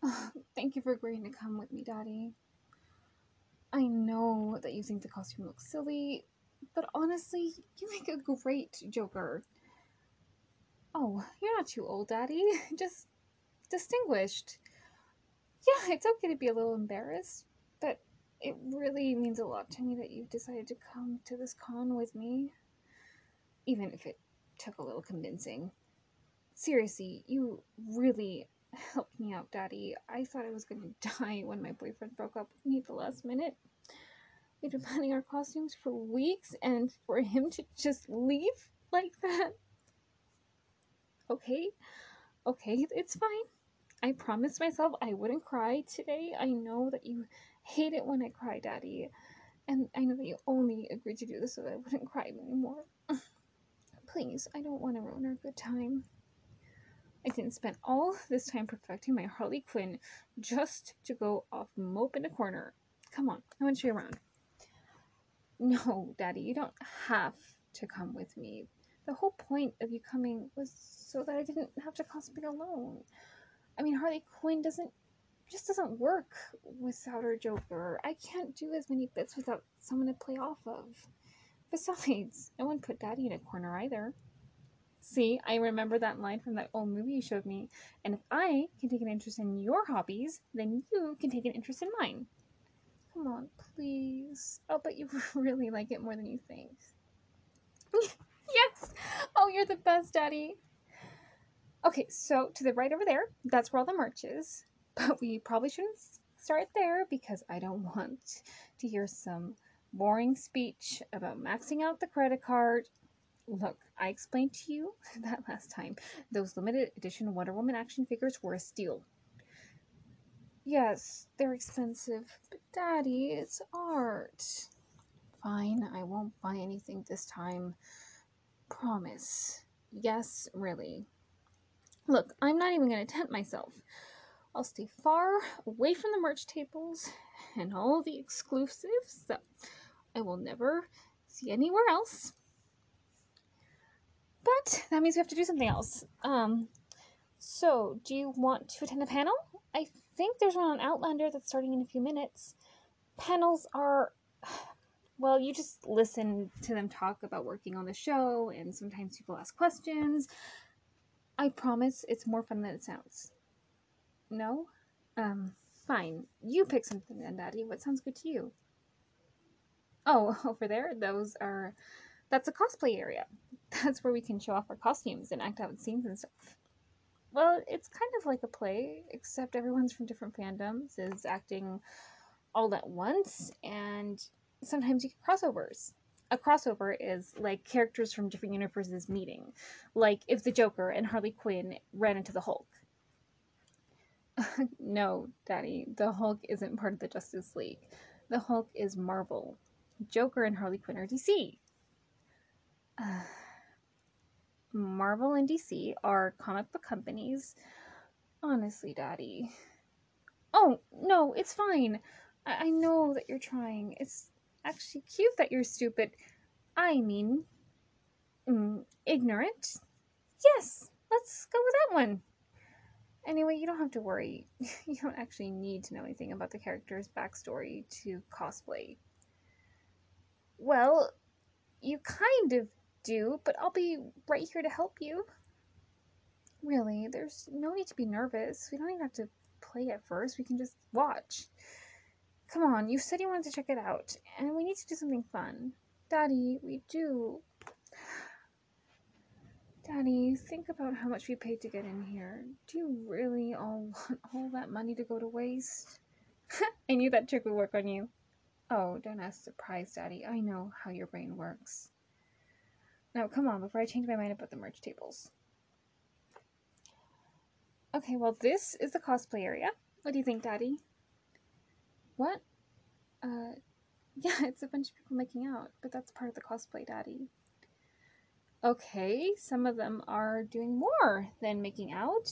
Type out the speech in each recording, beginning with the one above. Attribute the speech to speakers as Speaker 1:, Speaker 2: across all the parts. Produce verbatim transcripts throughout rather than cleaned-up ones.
Speaker 1: Thank you for agreeing to come with me, Daddy. I know that you think the costume looks silly, but honestly, you make a great Joker. Oh, you're not too old, Daddy. Just distinguished. Yeah, it's okay to be a little embarrassed, but it really means a lot to me that you've decided to come to this con with me, even if it took a little convincing. Seriously, you really helped me out, Daddy. I thought I was gonna die when my boyfriend broke up with me at the last minute. We'd been planning our costumes for weeks, and for him to just leave like that. Okay, okay, it's fine. I promised myself I wouldn't cry today. I know that you hate it when I cry, Daddy. And I know that you only agreed to do this so that I wouldn't cry anymore. Please, I don't want to ruin our good time. I didn't spend all this time perfecting my Harley Quinn just to go off mope in a corner. Come on, I want to show you around. No, Daddy, you don't have to come with me. The whole point of you coming was so that I didn't have to cosplay alone. I mean, Harley Quinn doesn't just doesn't work without her Joker. I can't do as many bits without someone to play off of. Besides, I wouldn't put Daddy in a corner either. See, I remember that line from that old movie you showed me. And if I can take an interest in your hobbies, then you can take an interest in mine. Come on, please. I'll bet you really like it more than you think. Yes! Oh, you're the best, Daddy. Okay, so to the right over there, that's where all the merch is. But we probably shouldn't start there because I don't want to hear some boring speech about maxing out the credit card. Look, I explained to you that last time. Those limited edition Wonder Woman action figures were a steal. Yes, they're expensive, but Daddy, it's art. Fine, I won't buy anything this time. Promise. Yes, really. Look, I'm not even going to tempt myself. I'll stay far away from the merch tables and all the exclusives that I will never see anywhere else. But that means we have to do something else. Um, so do you want to attend a panel? I think there's one on Outlander that's starting in a few minutes. Panels are, well, you just listen to them talk about working on the show, and sometimes people ask questions. I promise it's more fun than it sounds. No? Um, fine. You pick something then, Daddy. What sounds good to you? Oh, over there? Those are. That's a cosplay area. That's where we can show off our costumes and act out scenes and stuff. Well, it's kind of like a play, except everyone's from different fandoms, is acting all at once, and sometimes you get crossovers. A crossover is like characters from different universes meeting, like if the Joker and Harley Quinn ran into the Hulk. No, Daddy, the Hulk isn't part of the Justice League. The Hulk is Marvel. Joker and Harley Quinn are D C. Uh, Marvel and D C are comic book companies. Honestly, Daddy. Oh, no, it's fine. I, I know that you're trying. It's actually cute that you're stupid. I mean, mm, ignorant. Yes, let's go with that one. Anyway, you don't have to worry. You don't actually need to know anything about the character's backstory to cosplay. Well, you kind of do, but I'll be right here to help you. Really, there's no need to be nervous. We don't even have to play at first. We can just watch. Come on, you said you wanted to check it out, and we need to do something fun. Daddy, we do. Daddy, think about how much we paid to get in here. Do you really all want all that money to go to waste? I knew that trick would work on you. Oh, don't ask surprise, Daddy. I know how your brain works. Now, come on, before I change my mind about the merch tables. Okay, well, this is the cosplay area. What do you think, Daddy? What? Uh, yeah, it's a bunch of people making out, but that's part of the cosplay, Daddy. Okay, some of them are doing more than making out.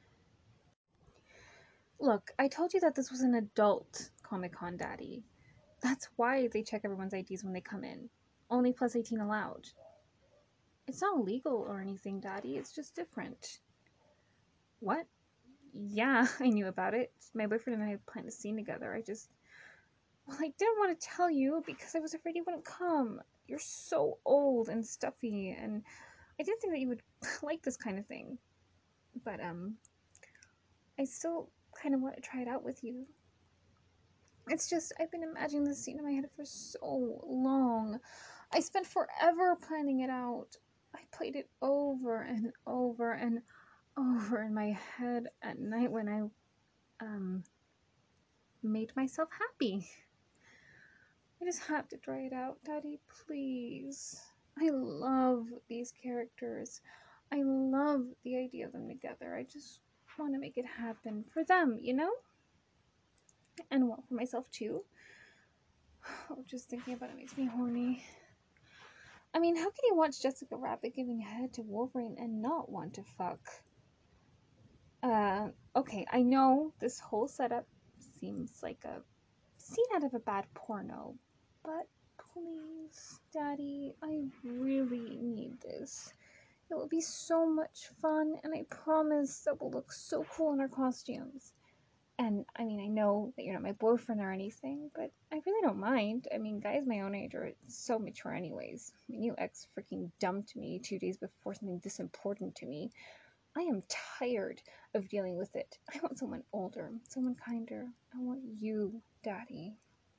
Speaker 1: Look, I told you that this was an adult Comic Con, Daddy. That's why they check everyone's I Ds when they come in. Only plus eighteen allowed. It's not illegal or anything, Daddy. It's just different. What? Yeah, I knew about it. My boyfriend and I had planned a scene together. I just, well, I didn't want to tell you because I was afraid you wouldn't come. You're so old and stuffy, and I didn't think that you would like this kind of thing. But, um, I still kind of want to try it out with you. It's just, I've been imagining this scene in my head for so long. I spent forever planning it out. I played it over and over and over in my head at night when I, um, made myself happy. I just have to try it out, Daddy, please. I love these characters. I love the idea of them together. I just want to make it happen for them, you know? And well, for myself too. Oh, just thinking about it makes me horny. I mean, how can you watch Jessica Rabbit giving head to Wolverine and not want to fuck? Uh, okay, I know this whole setup seems like a scene out of a bad porno, but please, Daddy, I really need this. It will be so much fun, and I promise that we'll look so cool in our costumes. And I mean, I know that you're not my boyfriend or anything, but I really don't mind. I mean, guys my own age are so mature, anyways. I mean, you ex freaking dumped me two days before something this important to me. I am tired of dealing with it. I want someone older, someone kinder. I want you, Daddy.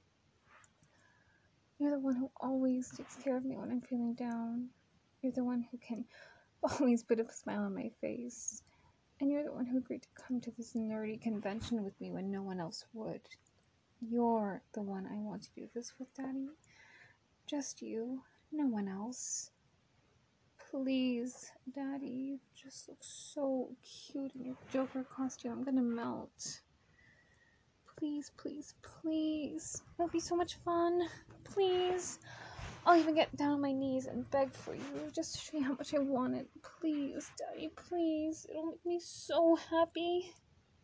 Speaker 1: You're the one who always takes care of me when I'm feeling down. You're the one who can always put a smile on my face. And you're the one who agreed to come to this nerdy convention with me when no one else would. You're the one I want to do this with, Daddy. Just you, no one else. Please, Daddy, you just look so cute in your Joker costume. I'm gonna melt. Please, please, please. It'll be so much fun. Please. I'll even get down on my knees and beg for you just to show you how much I want it. Please, Daddy, please. It'll make me so happy.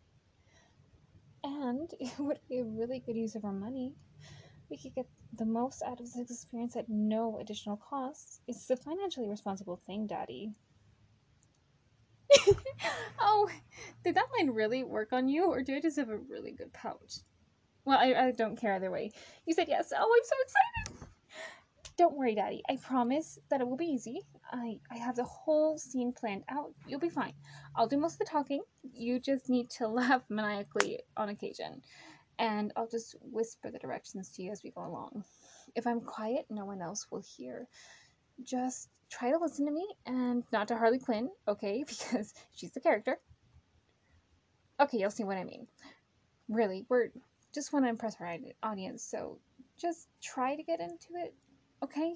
Speaker 1: And it would be a really good use of our money. We could get the most out of this experience at no additional cost. It's the financially responsible thing, Daddy. Oh, did that line really work on you, or do I just have a really good pouch? Well, I, I don't care either way. You said yes. Oh, I'm so excited. Don't worry, Daddy. I promise that it will be easy. I, I have the whole scene planned out. You'll be fine. I'll do most of the talking. You just need to laugh maniacally on occasion. And I'll just whisper the directions to you as we go along. If I'm quiet, no one else will hear. Just try to listen to me and not to Harley Quinn, okay? Because she's the character. Okay, you'll see what I mean. Really, we're just want to impress our audience, so just try to get into it, okay?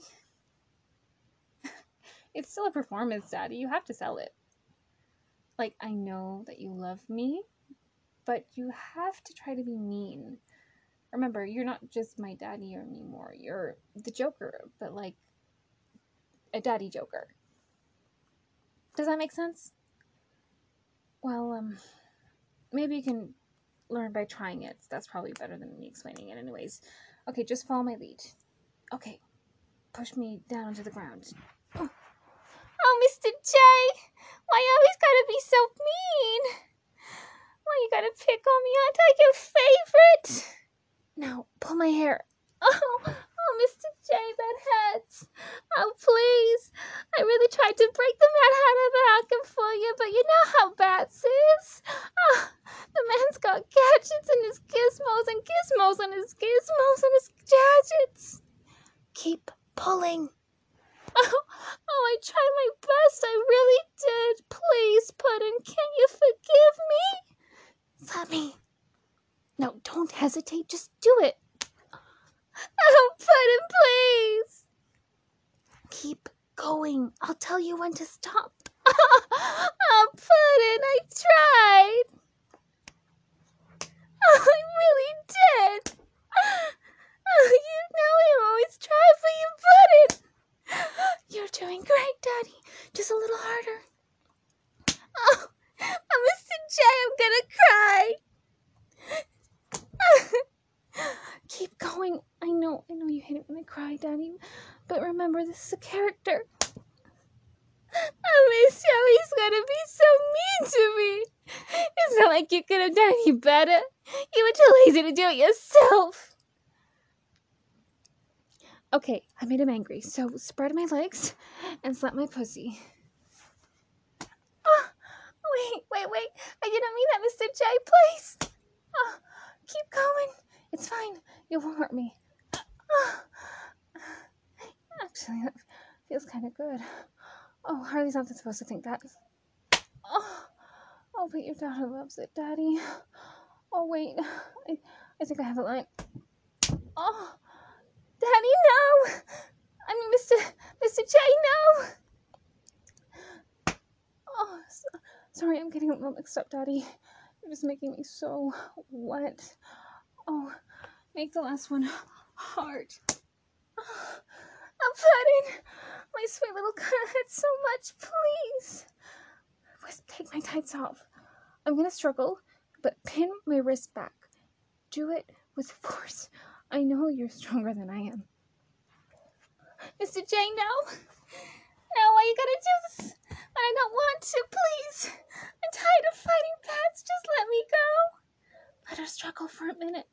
Speaker 1: It's still a performance, Daddy. You have to sell it. Like, I know that you love me, but you have to try to be mean. Remember, you're not just my daddy anymore. You're the Joker, but like a daddy Joker. Does that make sense? Well, um, maybe you can learn by trying it. That's probably better than me explaining it, anyways. Okay, just follow my lead. Okay, push me down to the ground. Oh, oh Mister J! Why you always gotta be so mean? Why you gotta pick on me? Aren't I your favorite? Now, pull my hair. Oh, oh, Mister J, that hat. Oh, please. I really tried to break the Mad Hatter back for you, but you know how Bats is. Oh, the man's got gadgets and his gizmos and gizmos and his gizmos and his gadgets. Keep pulling. Oh, oh, I tried my best. I really did. Please, Puddin', can't you forgive me? Slap me. No, don't hesitate. Just do it. Oh, Puddin', please. Keep going. I'll tell you when to stop. Oh, Puddin', I tried. Oh, I really did. Oh, you know I always try for you, Puddin'. You're doing great, Daddy. Just a little harder. Oh, oh Mister J, I'm gonna cry. Keep going. I know, I know you hate it when I cry, Daddy. But remember, this is a character. Miss Joey's gonna be so mean to me. It's not like you could have done any better. You were too lazy to do it yourself. Okay, I made him angry, so spread my legs and slap my pussy. Oh, wait, wait, wait. I didn't mean that, Mister J, please. Oh, keep going. It's fine. You won't hurt me. Oh. Actually, that feels kind of good. Oh, Harley's not supposed to think that. Oh, oh, but your daughter loves it, Daddy. Oh, wait. I, I think I have a line. Oh, Daddy, no! I mean, Mister Mister J, no! Oh, so, sorry, I'm getting a little mixed up, Daddy. You're just making me so wet. Oh, make the last one hard. Oh, I'm putting my sweet little cut so much, please. Wes, take my tights off. I'm gonna struggle, but pin my wrist back. Do it with force. I know you're stronger than I am. Mister J, no. No, why you gotta do this? I don't want to, please. I'm tired of fighting bats. Just let me go. Let her struggle for a minute.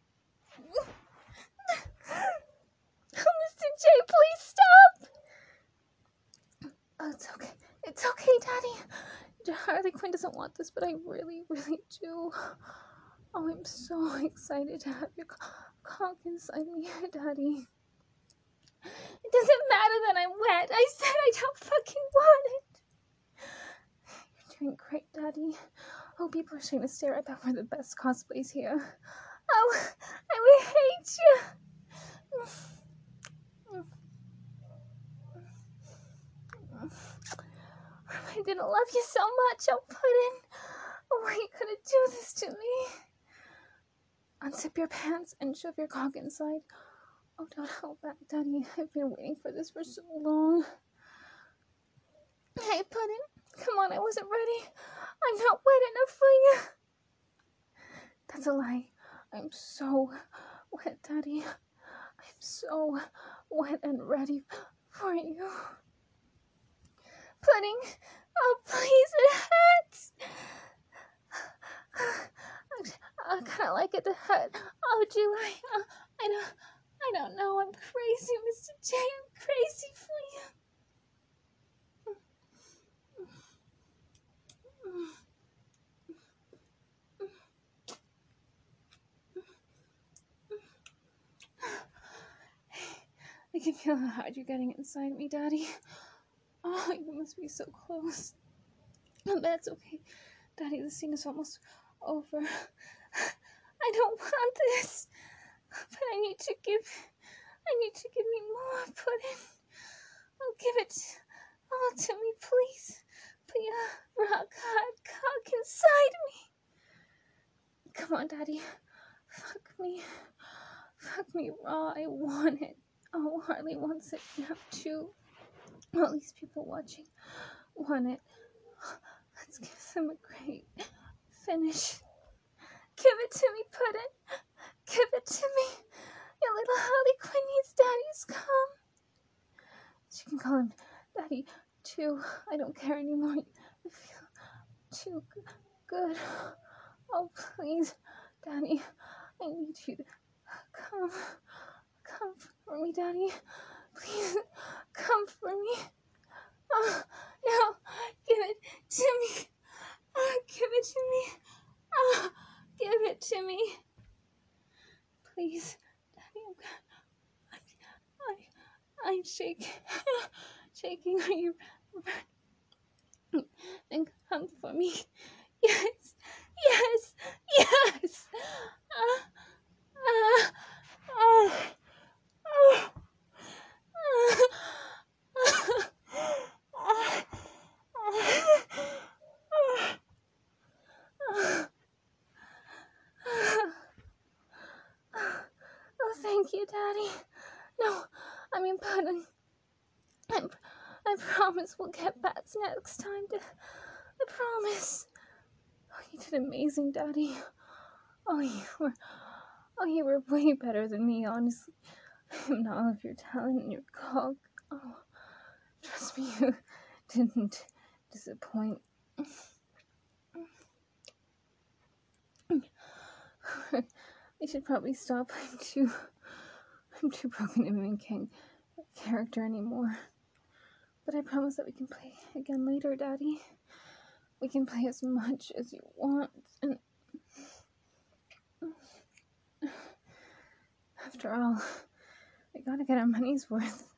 Speaker 1: Oh, Mister J, please stop. Oh, it's okay. It's okay, Daddy. Harley Quinn doesn't want this, but I really, really do. Oh, I'm so excited to have your cock inside me, Daddy. It doesn't matter that I'm wet. I said I don't fucking want it. You're doing great, Daddy. Oh, people are trying to stare at that. We're the best cosplays here. Oh, I would hate you. I didn't love you so much. I'll put in. Oh, why are you gonna do this to me? Unzip your pants and shove your cock inside. Oh, don't hold back, Daddy. I've been waiting for this for so long. Hey, Puddin', come on, I wasn't ready. I'm not wet enough for you. That's a lie. I'm so wet, Daddy. I'm so wet and ready for you. Pudding, oh please, it hurts. I, I kind of like it to hurt. Oh, do I? Uh, I don't. I don't know. I'm crazy, Mister J. I'm crazy for you. I can feel how hard you're getting inside me, Daddy. Oh, you must be so close. But that's okay. Daddy, the scene is almost over. I don't want this. But I need to give... I need to give me more pudding. Oh, give it all to me, please. Put your rock hard cock inside me. Come on, Daddy. Fuck me. Fuck me raw. I want it. Oh, Harley wants it now, too. All these people watching want it. Let's give them a great finish. Give it to me, Puddin'. Give it to me. Your little Harley Quinn needs Daddy's cum. She can call him Daddy, too. I don't care anymore. I feel too good. Oh, please, Daddy. I need you to come. Come for me, Daddy. Please, come for me. Oh, no. Give it to me. Oh, give it to me. Oh, give it to me. Please, Daddy, I'm, I, I'm shaking. Shaking. Are you and come for me? Yes, yes, yes. Uh, uh, uh, uh, Oh, thank you, Daddy. No, I mean, pardon. I, I promise we'll get bats next time. I promise. Oh, you did amazing, Daddy. Oh, you were, oh, you were way better than me, honestly. I'm not all of your talent and your cock. Oh, trust me, you didn't disappoint. I should probably stop. I'm too, I'm too broken to mimic character anymore. But I promise that we can play again later, Daddy. We can play as much as you want, and after all, we gotta get our money's worth.